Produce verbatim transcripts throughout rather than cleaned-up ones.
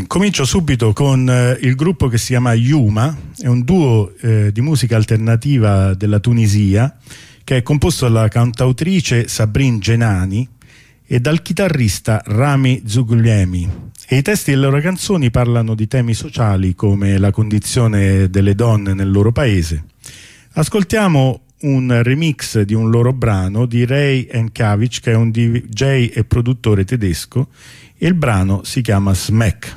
Comincio subito con eh, il gruppo che si chiama Yuma, è un duo eh, di musica alternativa della Tunisia che è composto dalla cantautrice Sabrine Genani e dal chitarrista Rami Zughliemi, e i testi delle loro canzoni parlano di temi sociali come la condizione delle donne nel loro paese. Ascoltiamo un remix di un loro brano di Ray Enkavic, che è un D J e produttore tedesco, e il brano si chiama Smack.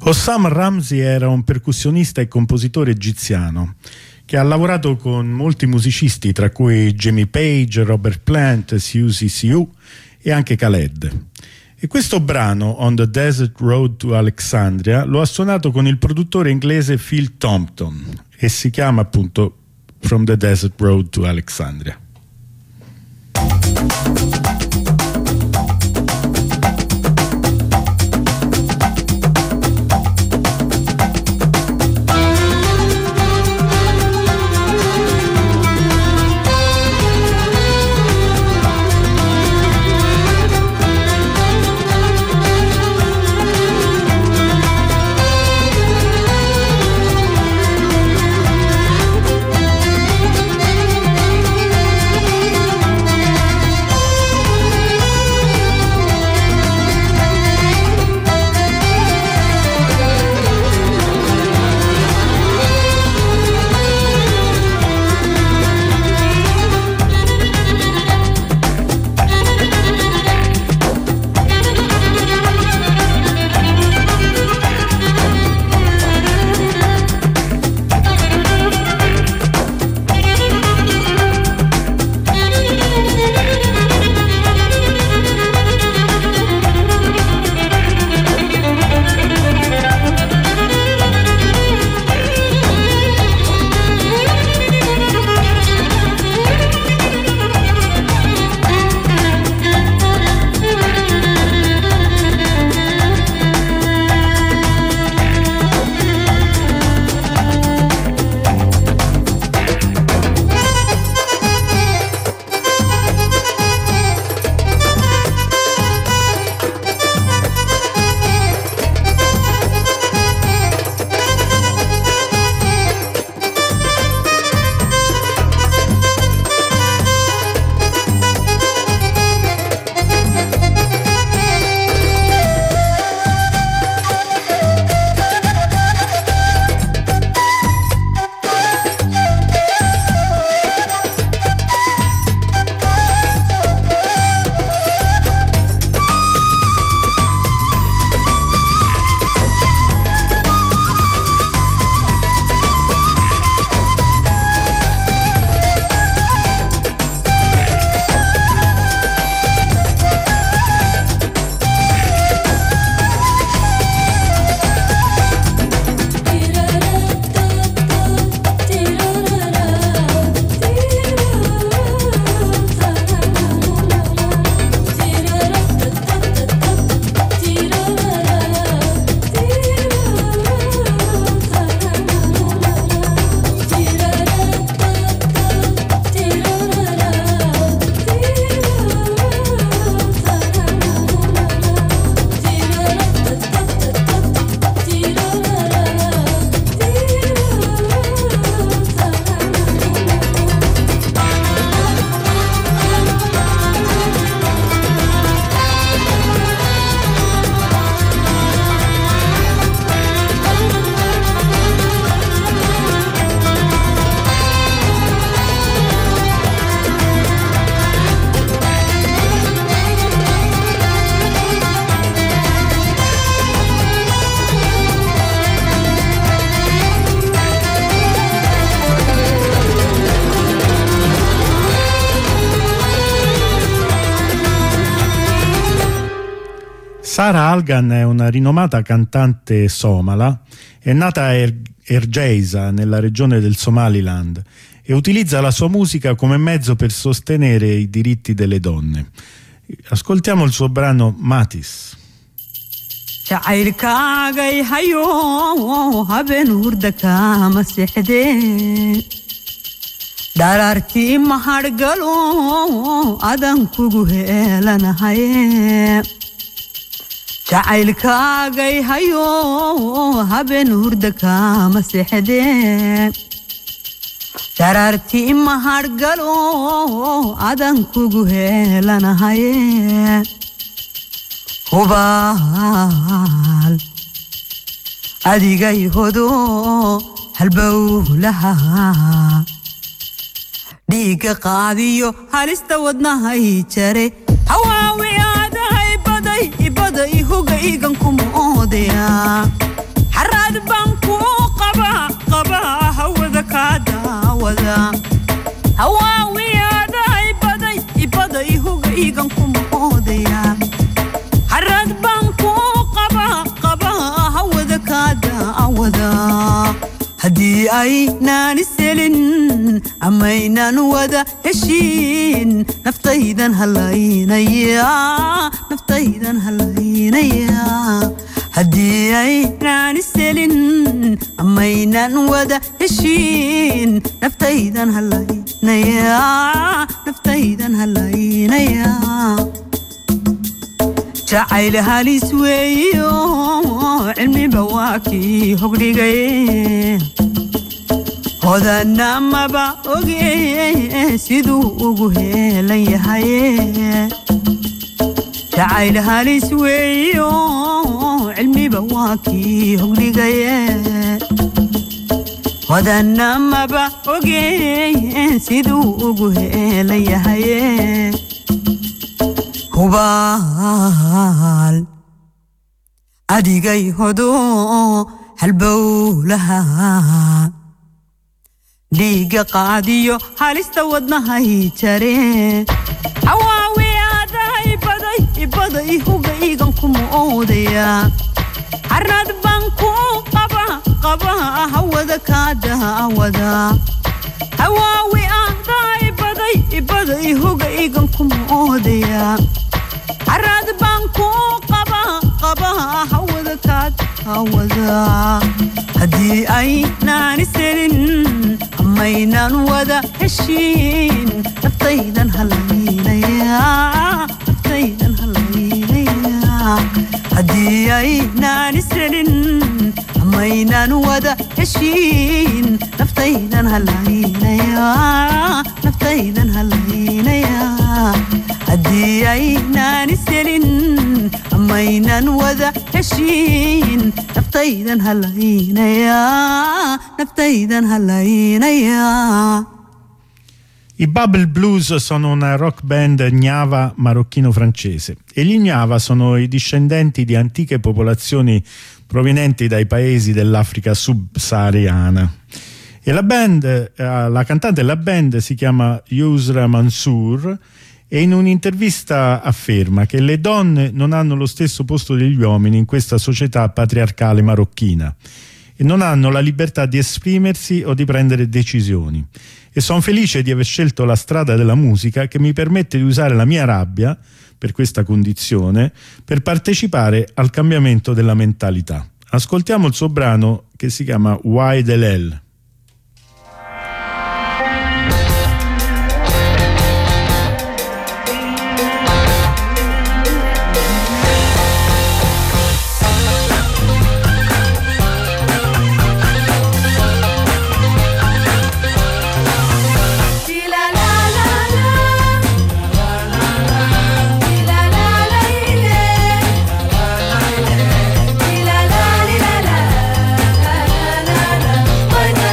Hossam Ramzy era un percussionista e compositore egiziano che ha lavorato con molti musicisti, tra cui Jimmy Page, Robert Plant, Siouxsie Sioux e anche Khaled. E questo brano, On the Desert Road to Alexandria, lo ha suonato con il produttore inglese Phil Thompson e si chiama appunto From the Desert Road to Alexandria. Sara Algan è una rinomata cantante somala, è nata a er- Ergeisa, nella regione del Somaliland, e utilizza la sua musica come mezzo per sostenere i diritti delle donne. Ascoltiamo il suo brano Matis. jacaylkaagay hayo haben hurda kama sexdee daraartii mahadhgalo adan kugu heelanahaye jacaylkaagay hayo haben hurda kama sexdee daraartii mahadhgalo adan kugu heelanahaye hubaal adigay hodo halbowlaha dhiiga qaadiyo halista wadnahay jare hawaawi aadahay baday baday hoga igan kuma oodaya haddii aynaan iselin amaynaan wada heshiin naftaydan halaynaya naftaydan halaynaya haddii aynaan iselin amaynaan wada heshiin naftaydan halaynaya naftaydan halaynaya jacayl halis weeyo cilmiba waa kii hogdhigaye hodana maba oge siduu ugu heelan yahaye jacayl halis weeyo cilmiba waa kii hogdhigaye hodana maba oge siduu ugu heelan yahaye hubaal adigay hodo halbowlaha dhiiga qaadiyo halista wadnahay jare hawaawi aadahay baday ibaday hugaygan kuma oodaya harnad baan ku qaba qaba hawada kaadahawada hawaawi aadahay baday ibaday hugaygan kuma oodaya harnad baan ku qaba qaba hawada kaadahawada haddii aynaan iselin amaynaan wada heshiin naftaydan halaynaya naftaydan halaynaya haddii aynaan iselin amaynaan wada heshiin naftaydan halaynaya naftaydan halaynaya haddii aynaan iselin amaynaan wada heshiin naftaydan halaynaya naftaydan halaynaya. I Bubble Blues sono una rock band gnava marocchino-francese e gli gnava sono i discendenti di antiche popolazioni provenienti dai paesi dell'Africa subsahariana. E la band, la cantante della band si chiama Yousra Mansour e in un'intervista afferma che le donne non hanno lo stesso posto degli uomini in questa società patriarcale marocchina e non hanno la libertà di esprimersi o di prendere decisioni. E sono felice di aver scelto la strada della musica che mi permette di usare la mia rabbia, per questa condizione, per partecipare al cambiamento della mentalità. Ascoltiamo il suo brano che si chiama Why the Hell. When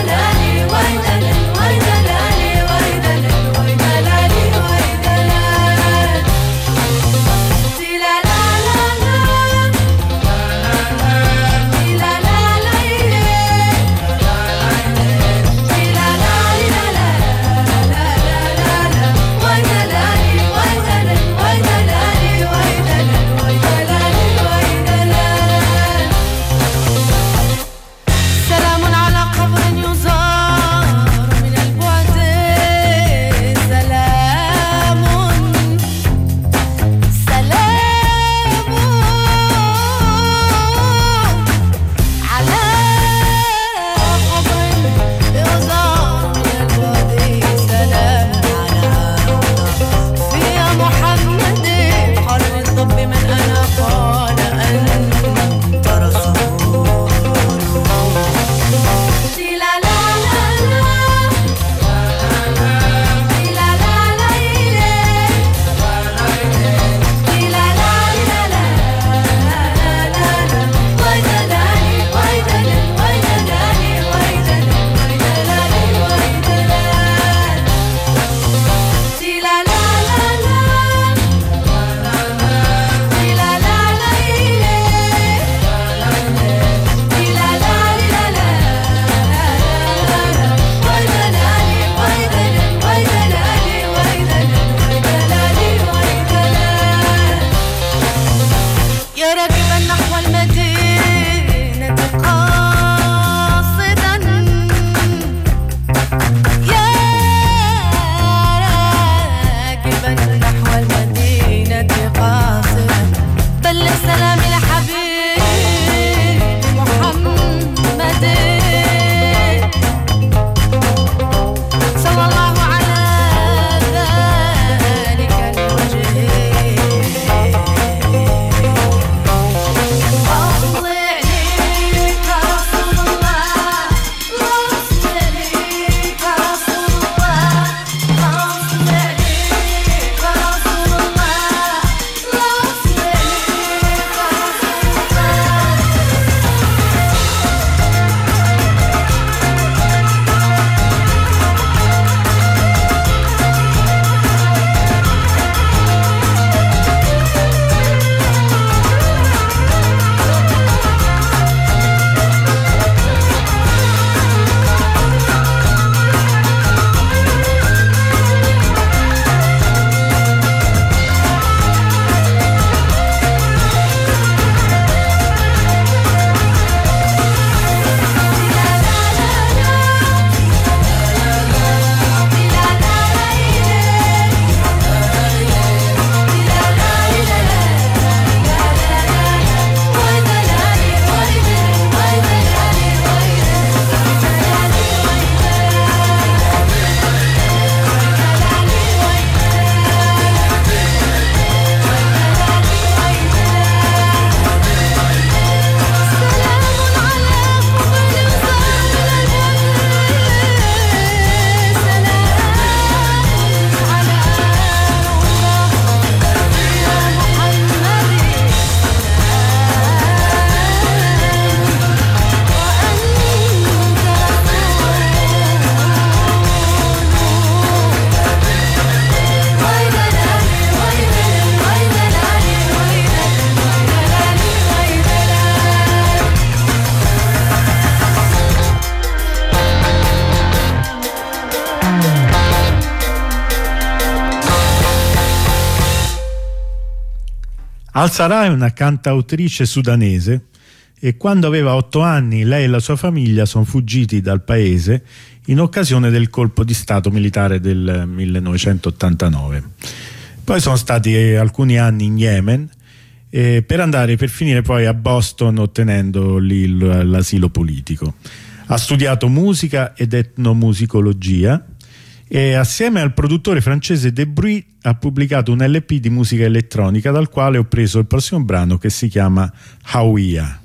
Al-Sara è una cantautrice sudanese e quando aveva otto anni lei e la sua famiglia sono fuggiti dal paese in occasione del colpo di stato militare del millenovecentottantanove. Poi sono stati alcuni anni in Yemen eh, per andare per finire poi a Boston ottenendo lì l'asilo politico. Ha studiato musica ed etnomusicologia e assieme al produttore francese De Bruy ha pubblicato un L P di musica elettronica dal quale ho preso il prossimo brano che si chiama Hawiya.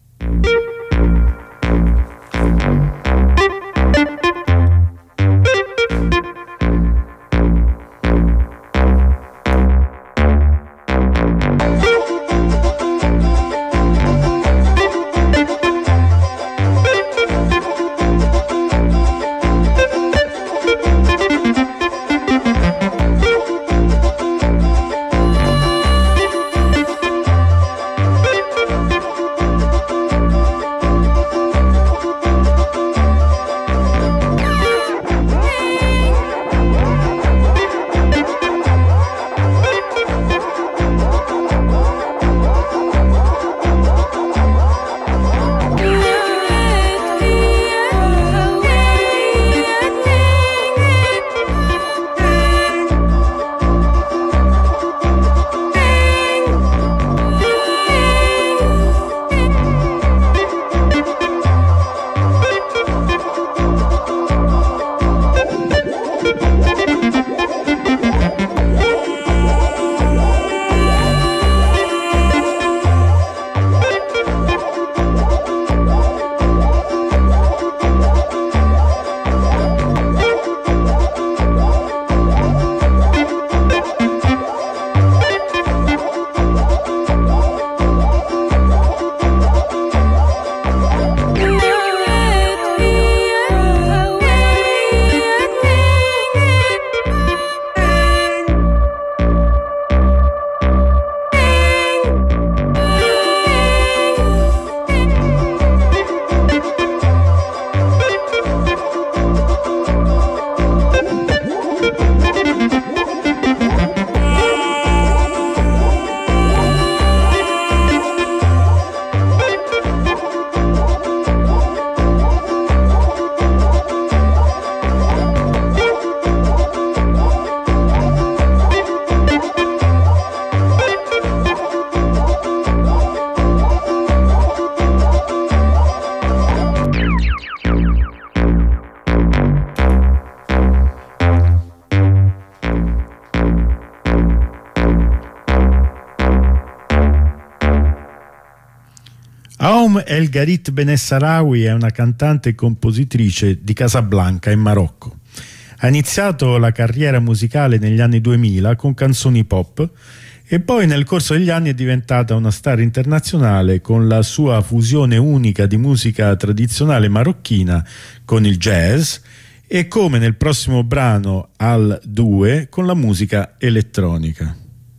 Aoum El Garit Benessarawi è una cantante e compositrice di Casablanca in Marocco. Ha iniziato la carriera musicale negli anni duemila con canzoni pop e poi nel corso degli anni è diventata una star internazionale con la sua fusione unica di musica tradizionale marocchina con il jazz e, come nel prossimo brano Al due, con la musica elettronica.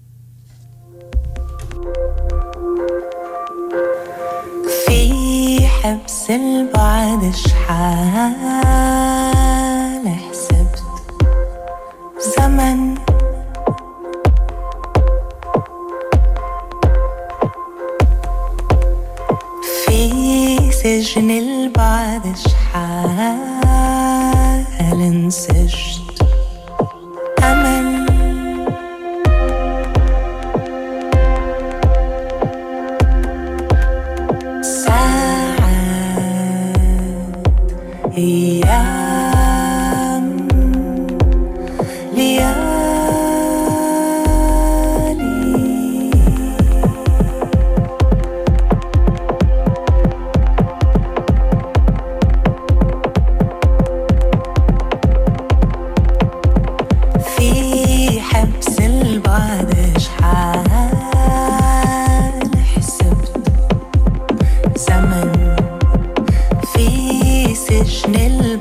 في حبس البعد شحال حسبت زمن في سجن البعد شحال انسجت أمل أيام ليالي في حبس البعد شحال حسبت زمن في سجن البعد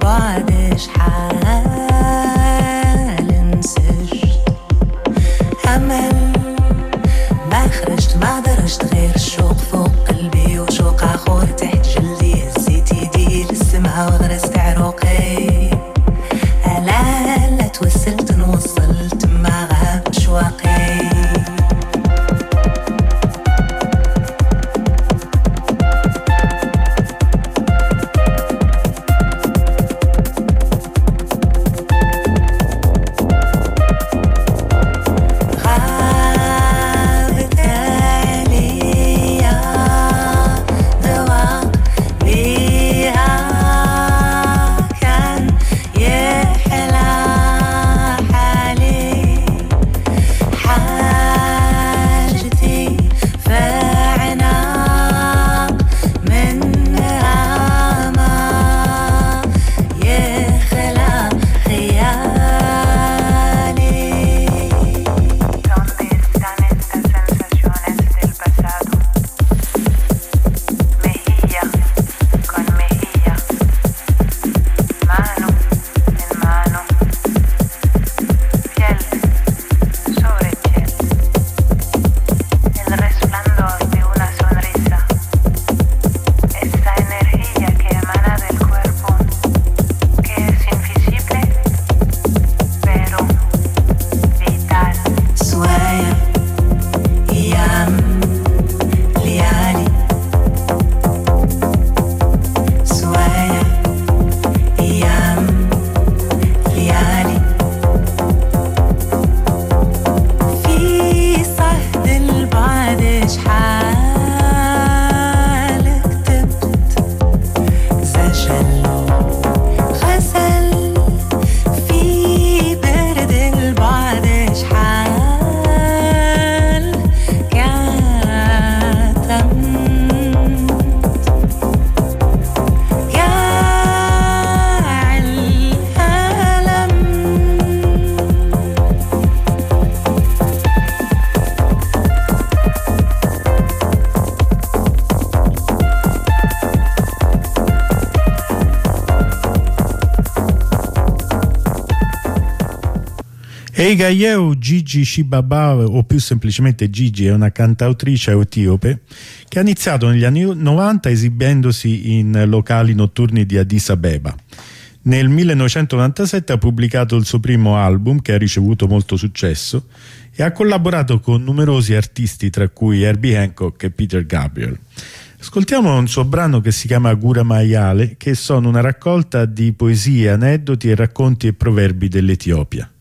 Eigayeu Gigi Shibaba, o più semplicemente Gigi, è una cantautrice etiope che ha iniziato negli anni novanta esibendosi in locali notturni di Addis Abeba. Nel millenovecentonovantasette ha pubblicato il suo primo album, che ha ricevuto molto successo, e ha collaborato con numerosi artisti, tra cui Herbie Hancock e Peter Gabriel. Ascoltiamo un suo brano che si chiama Gura Mayale, che sono una raccolta di poesie, aneddoti e racconti e proverbi dell'Etiopia.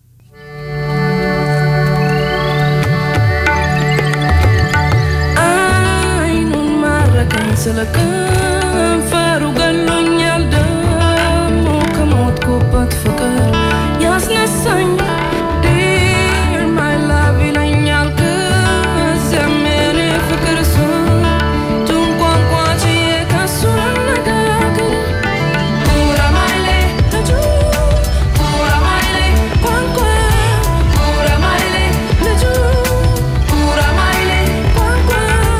ስለቀን ፈሩ ገሎኛል ደሞ ከሞትኩበት ፍቅር ያስነሳኝ ዲር ማይ ላቭ ይለኛል ከዚያም የኔ ፍቅር ስንቱን ቋንቋ ችዬ ከሱ ልነጋገር ጉራማይሌ ልጁ ጉራማይሌ ቋንቋ ጉራማይሌ ልጁ ጉራማይሌ ቋንቋ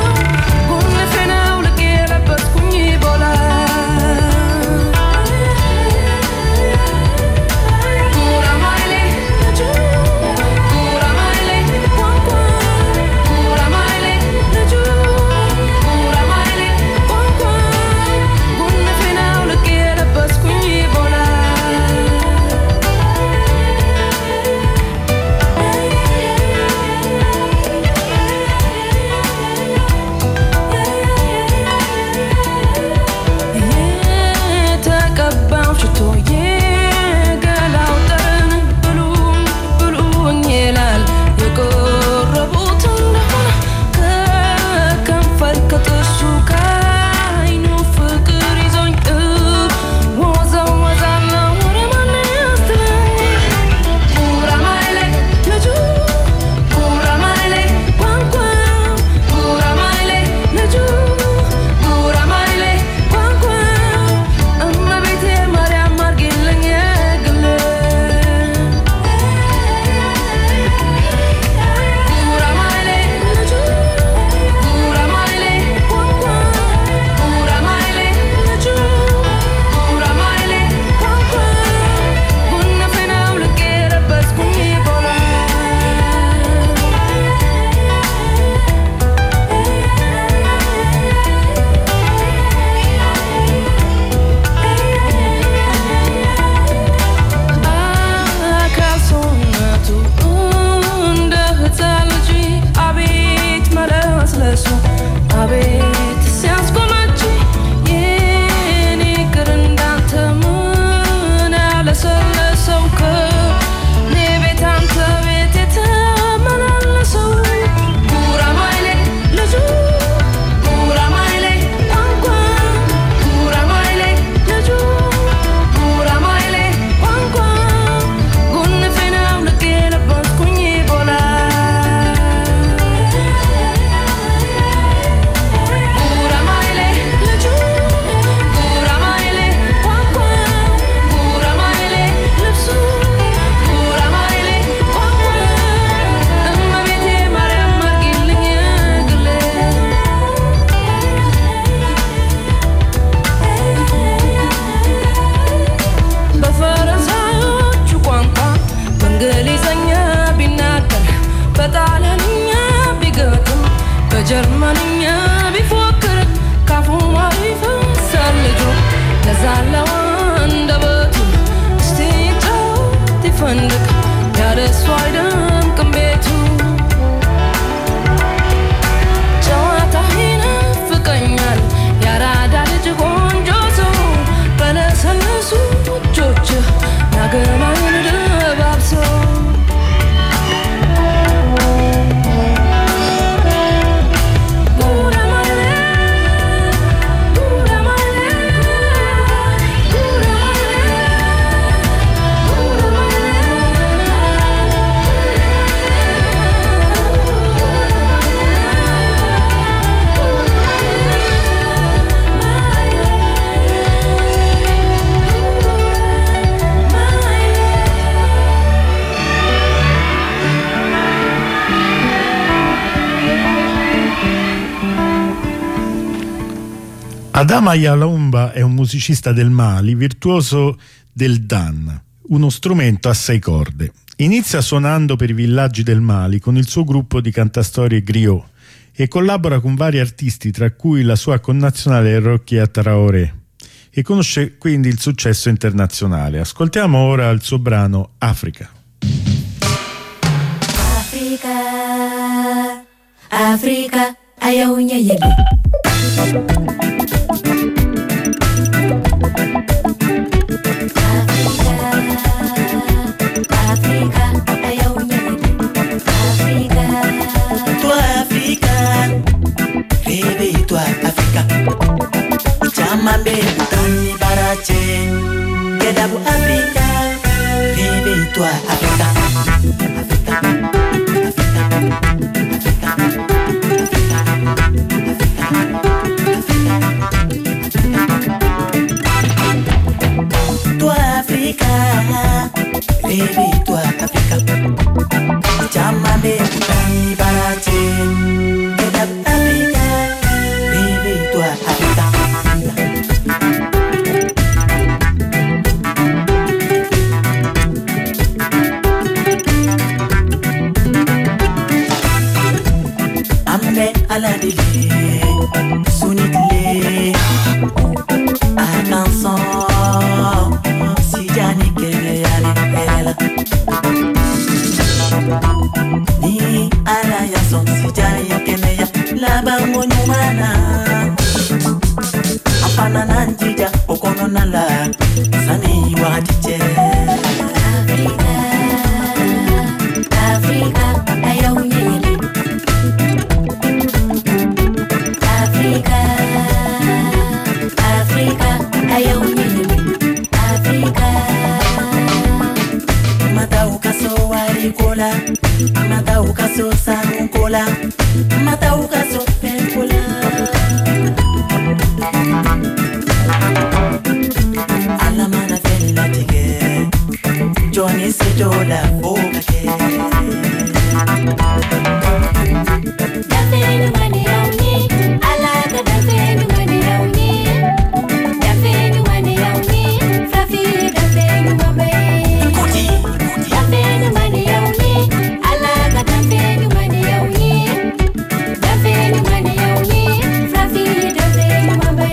Adama Yalomba è un musicista del Mali, virtuoso del dan, uno strumento a sei corde. Inizia suonando per i villaggi del Mali con il suo gruppo di cantastorie griot e collabora con vari artisti, tra cui la sua connazionale Rokia Traoré, e conosce quindi il successo internazionale. Ascoltiamo ora il suo brano Africa. Africa, Africa, aya unya yedi. Mambe tani barache Kedabu Africa Baby toi Africa Africa Toi Africa Baby toi Africa Mambe tani barache Kedabu Africa Baby toi Africa Aladile, Sunitile, Akanson, Sijani Kele Alela, Ni Alaya son Sijani Kele Laba Monyumana, Apana Nanjija, Okononala, Sani Wadiche. Africa, Africa, Ayawunyele. Africa, Africa, Matauka so warikola, Matauka so sankola, Matauka so penkola. Alamana feli la tige, Johnny se jola boga ke. Dafeni mani yauni, alaga dafeni mani yauni, dafeni mani yauni, fafi dafeni mame. Dafeni mani yauni, alaga dafeni mani yauni, dafeni mani yauni, fafi dafeni mame.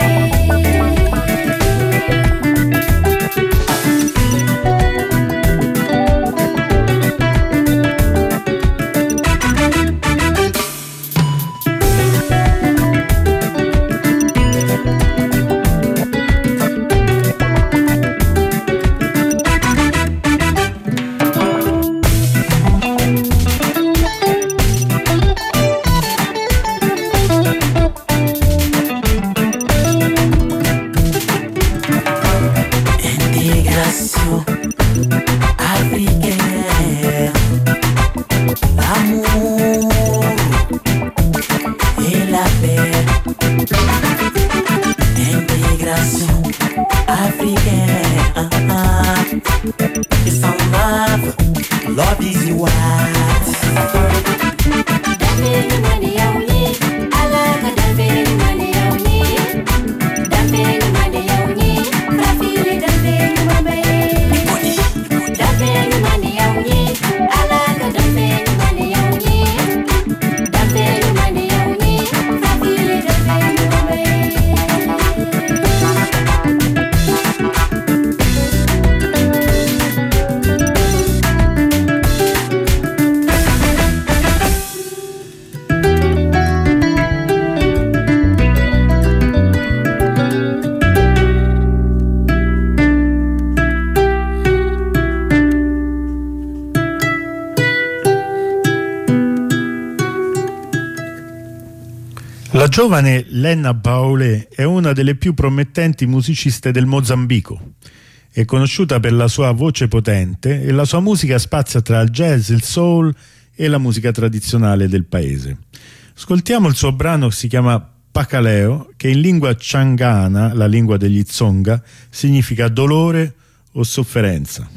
La giovane Lenna Baolé è una delle più promettenti musiciste del Mozambico. È conosciuta per la sua voce potente e la sua musica spazia tra il jazz, il soul e la musica tradizionale del paese. Ascoltiamo il suo brano che si chiama Pacaleo, che in lingua ciangana, la lingua degli Tsonga, significa dolore o sofferenza.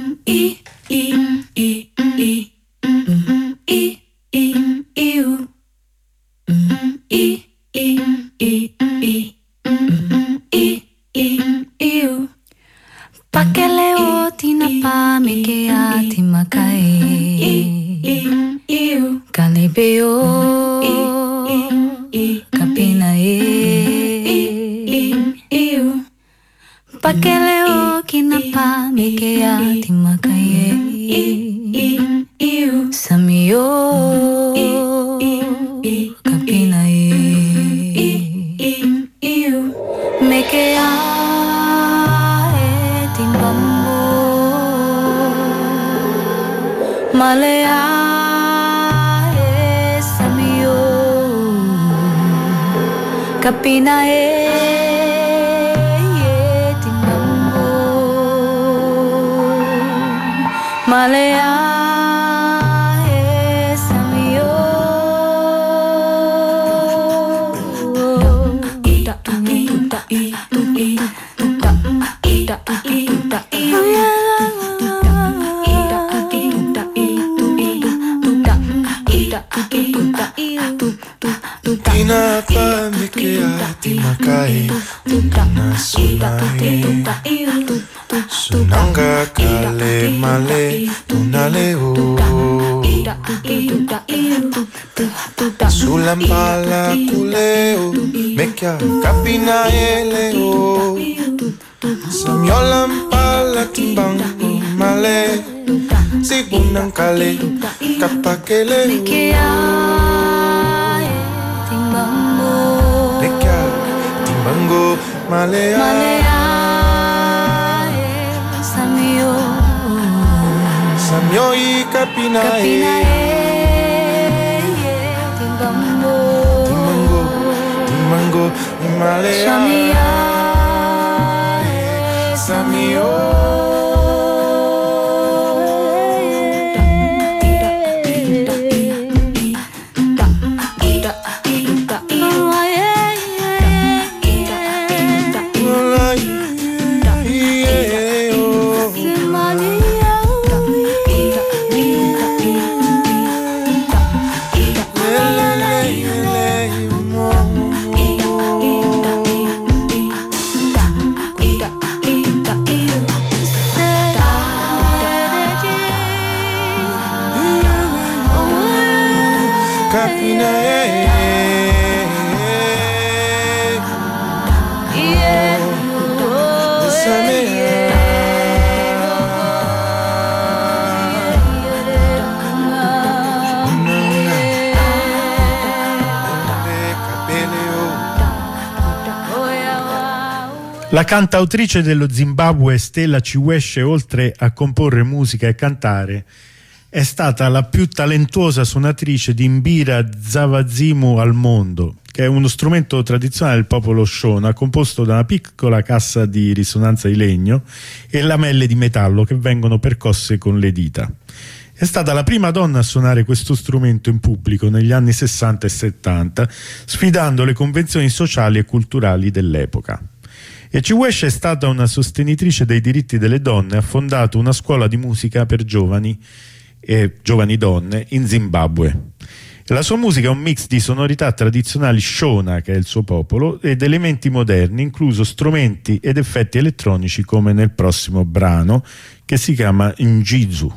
I, I, I, I, I, I, I, I, I, I, I, I, I, I, Pakeleo tina pa me ke ati makai Pakeleo kinapa mekea timakaye Samio kapinaye Mekea timbambo Malaya Samio kapinaye Malaya e Samio da da Kinapa mekeati makai Nasunai Sunanga kale male tunaleo Sulampala kuleo Mekia kapina eleo Samyolampala timbang male Sibunang kale kapakele Mekia timbambo Mekia timbango malea Malaya Samio Samyo i kapina Kapinae Timbambo Timango Timango malea Samia Samyo La cantautrice dello Zimbabwe Stella Chiweshe, oltre a comporre musica e cantare, è stata la più talentuosa suonatrice di mbira zavazimu al mondo, che è uno strumento tradizionale del popolo Shona, composto da una piccola cassa di risonanza di legno e lamelle di metallo che vengono percosse con le dita. È stata la prima donna a suonare questo strumento in pubblico negli anni sessanta e settanta, sfidando le convenzioni sociali e culturali dell'epoca. E Chiweshe è stata una sostenitrice dei diritti delle donne, ha fondato una scuola di musica per giovani e giovani donne in Zimbabwe. La sua musica è un mix di sonorità tradizionali Shona, che è il suo popolo, ed elementi moderni, incluso strumenti ed effetti elettronici come nel prossimo brano, che si chiama Njizu.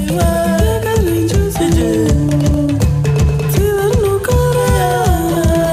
Thank you.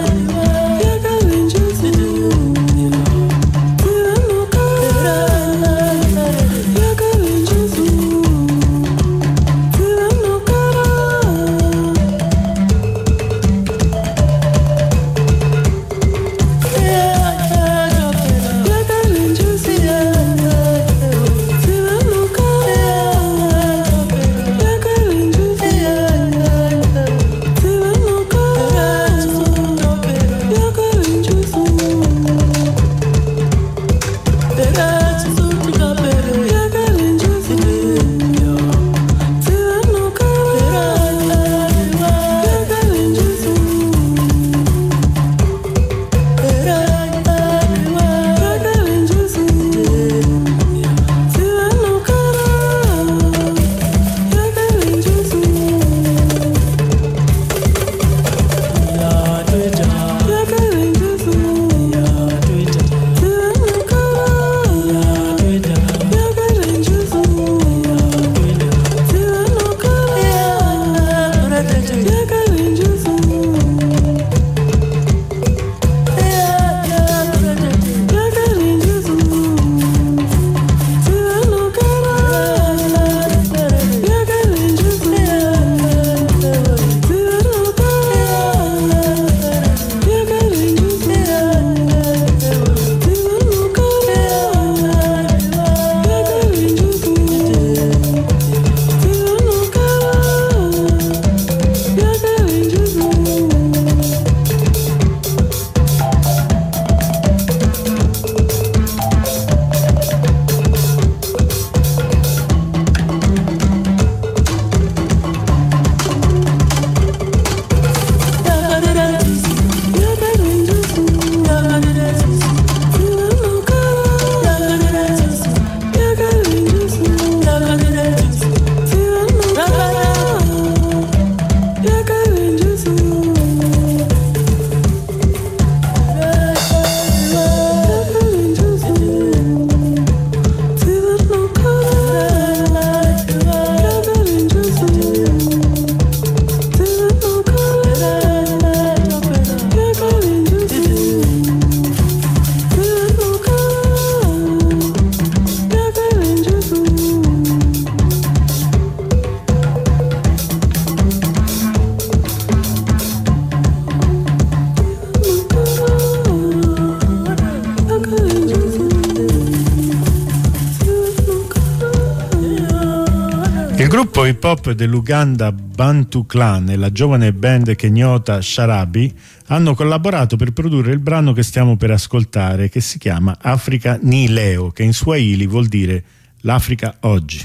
gruppo hip hop dell'Uganda Bantu Clan e la giovane band kenyota Sharabi hanno collaborato per produrre il brano che stiamo per ascoltare, che si chiama Africa Ni Leo, che in Swahili vuol dire l'Africa oggi.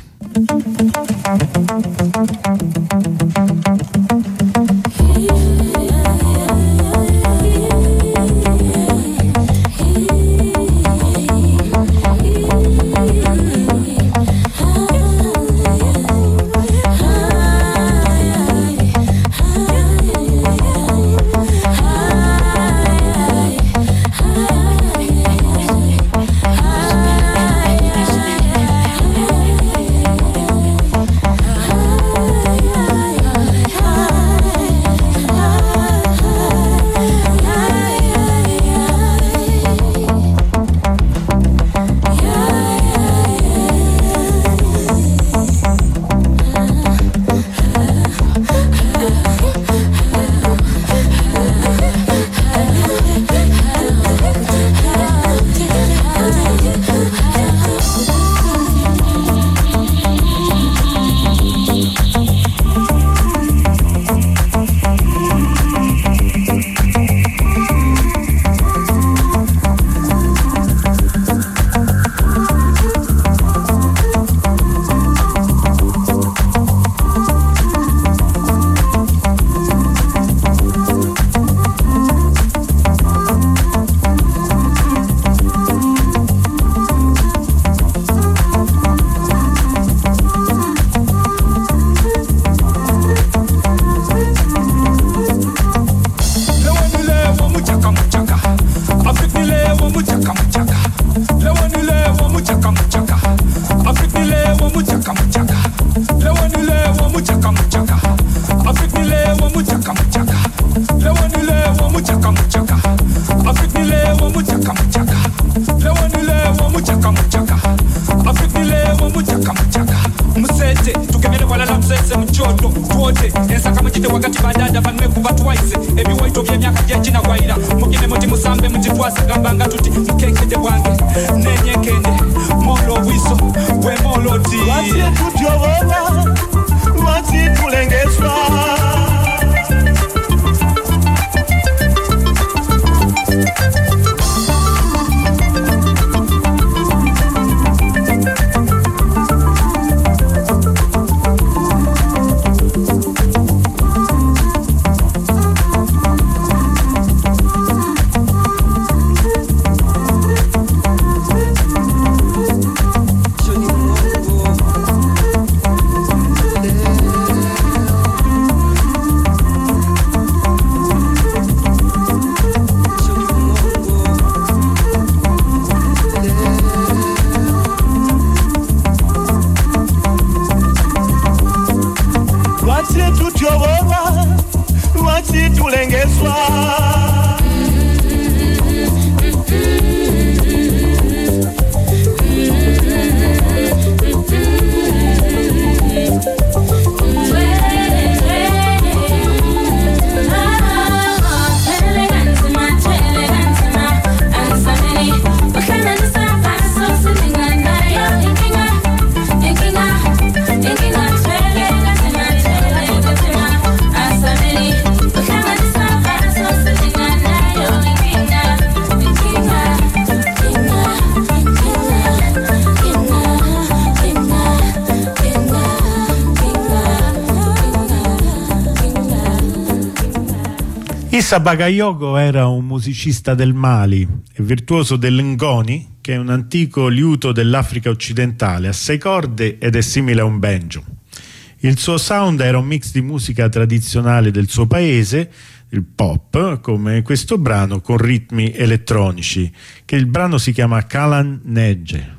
Issa Bagayogo era un musicista del Mali e virtuoso dell'ngoni, che è un antico liuto dell'Africa occidentale, a sei corde ed è simile a un banjo. Il suo sound era un mix di musica tradizionale del suo paese, il pop, come questo brano, con ritmi elettronici, che il brano si chiama Kalan Negge.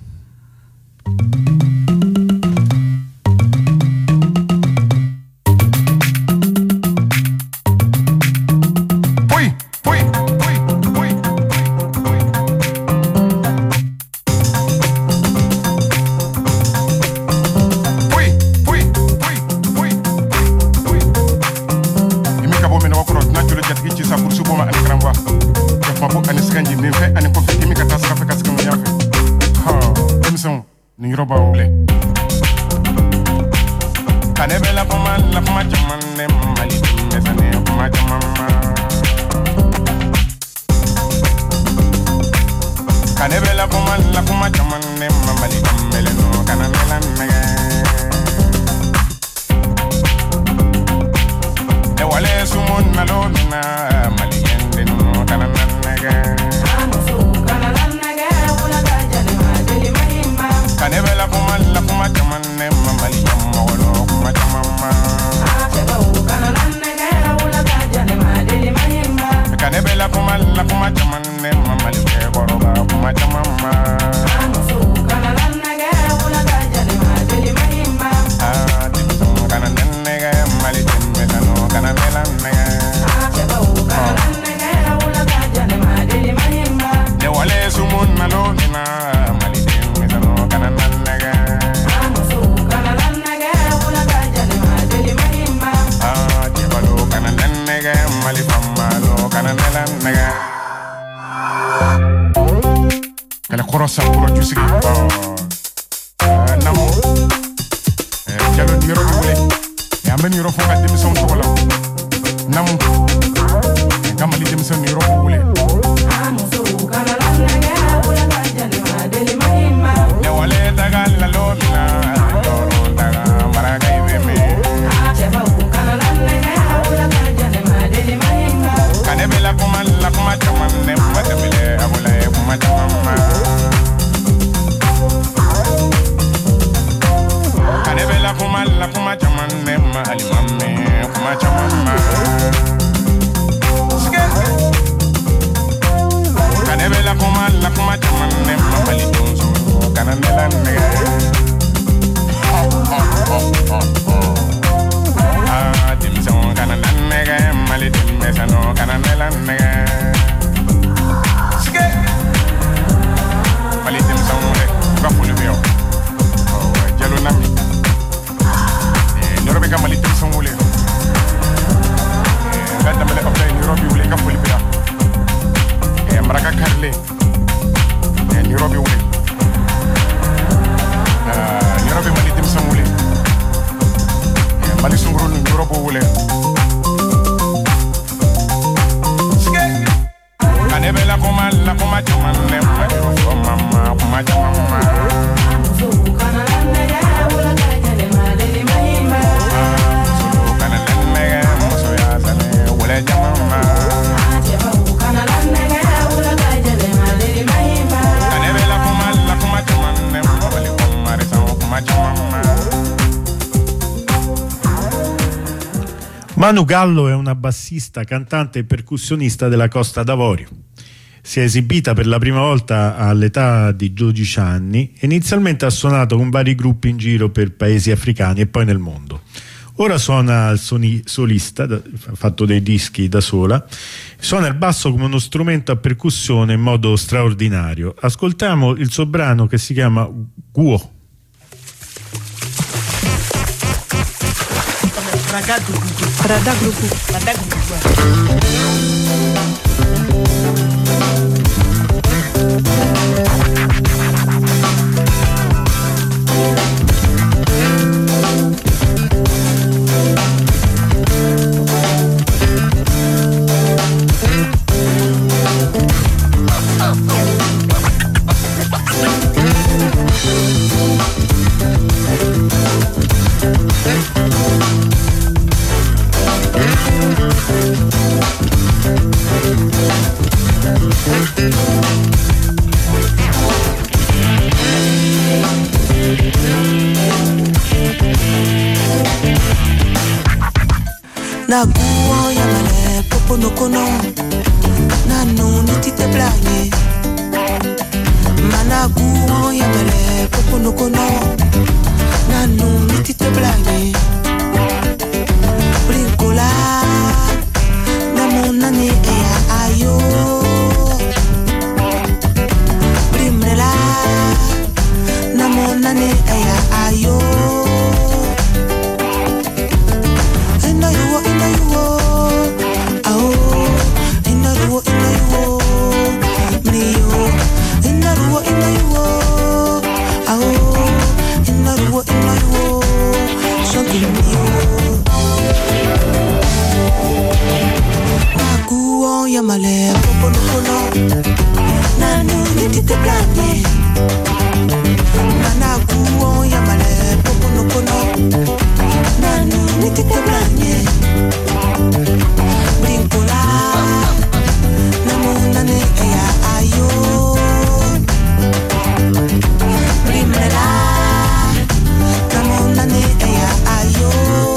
Yoruba. Kanebela kuma la kuma chamane mali mesane kuma chamama. Kanebela kuma la kuma chamane mali mele no kanamela nege. De wale sumon malona mali yende no kanamela nege. Kanebela kuma la kuma chamane mali yamoro kuma chamama. Kanebela kuma la kuma chamane mali koroba kuma chamama. Ah, dimsum kana nenge mali dimesano kana melanege. De wale sumun malona mali dimesano kana nenge. Ah, jebalo kana nenge mali famalo kana melanege. Kala korosa puro jusigi namo jalo niro wule ya men niro fonga demison chokola namo kamali demison niro wule ne wale daga la lomina loro daga maraga ibeme kanebela kuma la kuma chamane matemile abula kuma chamama. Kanebela kuma la kuma chamane mali mame kuma chamama. Kanebela kuma la kuma chamane mali donso kanamela nege. Ah, dimson kanamela nege mali dimesano kanamela nege. Mali dimson le bafulu bio. Jalo nami. Nairobi kama mali dimson le. Ganda mele opta Nairobi ule kafuli bila. Eh maraka karle. Eh Nairobi ule. Ah Nairobi mali dimson ule. Eh mali sunguru Nairobi ule. Kanebela kuma la kuma chamane mali mama kuma chamama. Manu Gallo è una bassista, cantante e percussionista della Costa d'Avorio. Si è esibita per la prima volta all'età di dodici anni e inizialmente ha suonato con vari gruppi in giro per paesi africani e poi nel mondo. Ora suona il soni, solista, ha fatto dei dischi da sola, suona il basso come uno strumento a percussione in modo straordinario. Ascoltiamo il suo brano che si chiama Guo. Na guo ya male popo no kono na no niti te blanye mana guo ya male popo no kono na no niti te blanye brincola na mona ne ya ayo brimrela na mona ne ya ayo. Something Nakuo yamale popo no kono nanu nitite blande Nakuo yamale popo no kono nanu nitite blande Brincola namunane eya ayo Brimela namunane eya ayo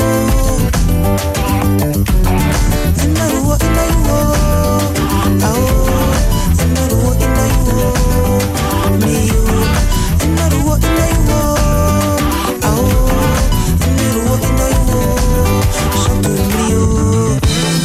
Inaruo inaruo ao Inaruo inaruo miyo Inaruo inaruo ao Inaruo inaruo santo mio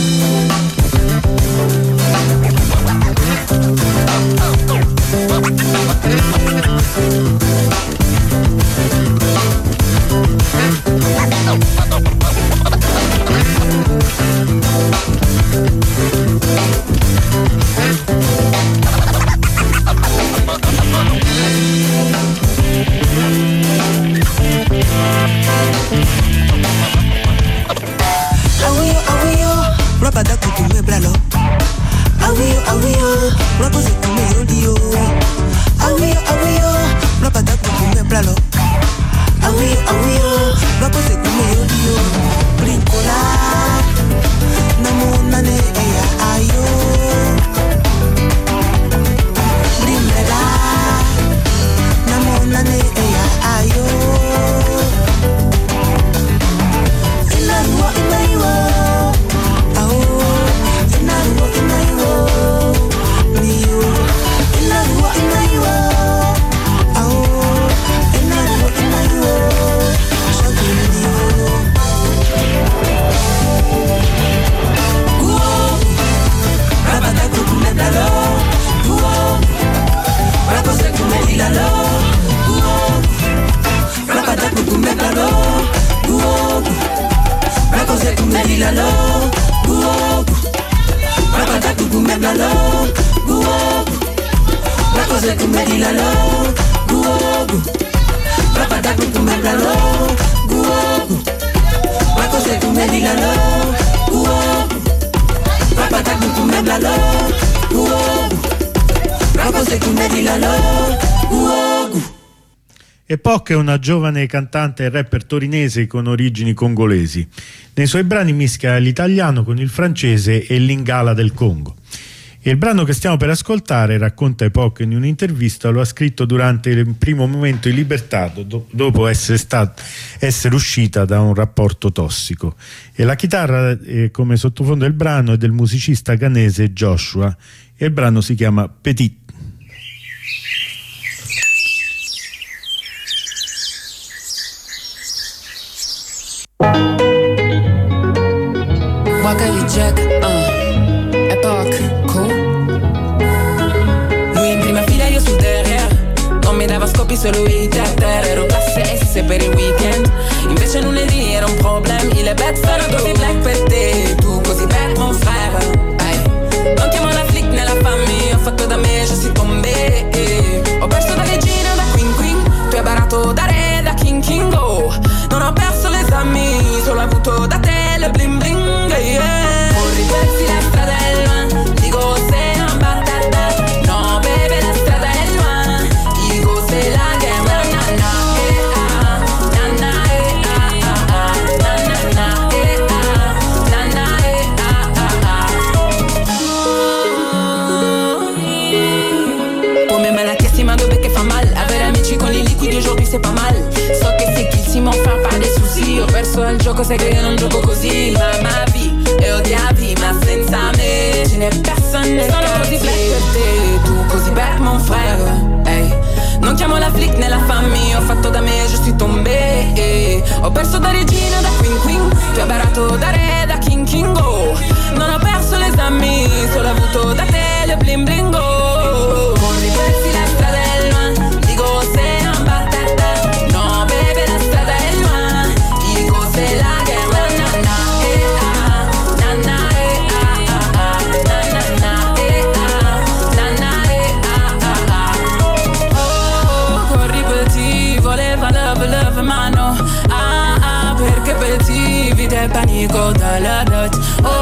Awio awio roba da kutume blalo Awio awio roba se come rodio Awio awio roba da kutume blalo Awio awio roba se come rodio Brincola namunane eya ayo Brimela namunane eya ayo Inaruo inaruo ao Inaruo inaruo miyo Inaruo inaruo ao Inaruo inaruo santo mio Guo rabada kukume blalo Guo rabo se kume dilalo Guo rabada kukume blalo Guo rabo se kume dilalo Guo rabada kukume blalo Guo rabo se kume dilalo Guo rabada kukume blalo Guo rabo se kume dilalo Guo rabada kukume blalo Guo rabo se kume dilalo Guo Epoch è una giovane cantante e rapper torinese con origini congolesi. Nei suoi brani mischia l'italiano con il francese e l'ingala del Congo. E il brano che stiamo per ascoltare, racconta Epoch in un'intervista, lo ha scritto durante il primo momento di libertà do- dopo essere, stat- essere uscita da un rapporto tossico. E la chitarra eh, come sottofondo del brano è del musicista ghanese Joshua e il brano si chiama Petit. Waka you Jack, uh, Epoch, cool. Lui in prima fila, io sul derrière. Non mi dava scopi, solo lui da terra. Ero classe S per il weekend. Invece lunedì era un problem. Il è bad, sono così black per te. Tu così bad, mon frère. Ay. Non chiamo la flic né la famiglia. Ho fatto da me, je suis tombé. Ho perso da regina, da queen queen. Tu hai barato da re, da king king, oh. Non ho perso l'esami, solo avuto da te le bling bling. Yeah. Corri pezzi la strada è loin, dico se un batata. No bebe la strada è loin, dico se la guerra. Na na eh ah, na na eh ah ah ah, na na na eh ah, na na eh ah ah ah. Come me la chiesti ma dove che fa mal, avere amici con i liquidi aujourd'hui c'est pas mal. So che se kill si m'en fa pas des soucis. Ho perso il gioco, sai che io non gioco così. Ma ma vi e odiavi ma senza me ce n'è personne. Sono così black per te, tu così bad mon frère. Hey. Non chiamo la flic né la famiglia. Ho fatto da me, je suis tombé. Hey. Ho perso da regina, da queen queen. Tu hai barato da re, da king king, oh. Non ho perso l'esami, solo avuto da te le bling bling, oh. Corri pezzi la strada è loin, dico se un batata. No bebe la strada è loin, dico se la guerra. Na na eh ah, na na eh ah ah ah, na na na eh ah, na na eh ah ah ah. Oh, corri petit, voleva love love ma no. Ah ah perché petit. panico dans la dot. Oh